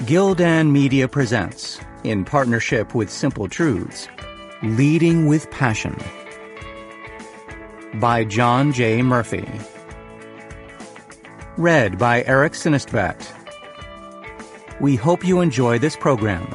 Gildan Media presents, in partnership with Simple Truths, Leading with Passion by John J. Murphy. Read by Eric Sinistvet. We hope you enjoy this program.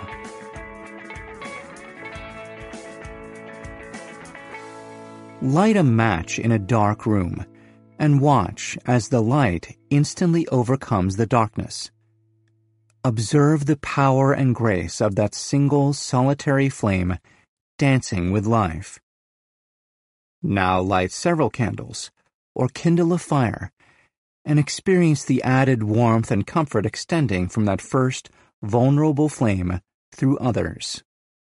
Light a match in a dark room and watch as the light instantly overcomes the darkness. Observe the power and grace of that single solitary flame dancing with life. Now light several candles, or kindle a fire, and experience the added warmth and comfort extending from that first vulnerable flame through others.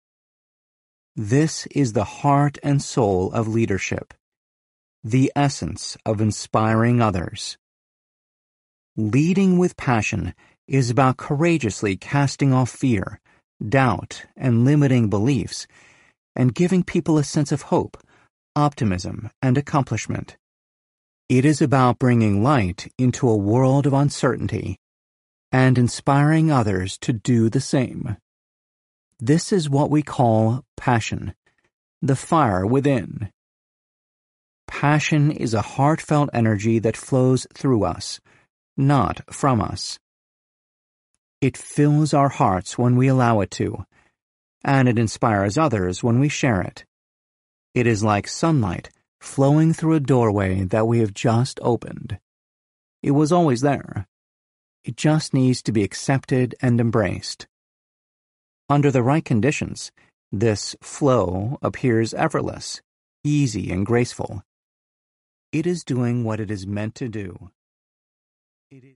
This is the heart and soul of leadership, the essence of inspiring others. Leading with passion is about courageously casting off fear, doubt, and limiting beliefs, and giving people a sense of hope, optimism, and accomplishment. It is about bringing light into a world of uncertainty and inspiring others to do the same. This is what we call passion, the fire within. Passion is a heartfelt energy that flows through us, not from us. It fills our hearts when we allow it to, and it inspires others when we share it. It is like sunlight flowing through a doorway that we have just opened. It was always there. It just needs to be accepted and embraced. Under the right conditions, this flow appears effortless, easy, and graceful. It is doing what it is meant to do. It is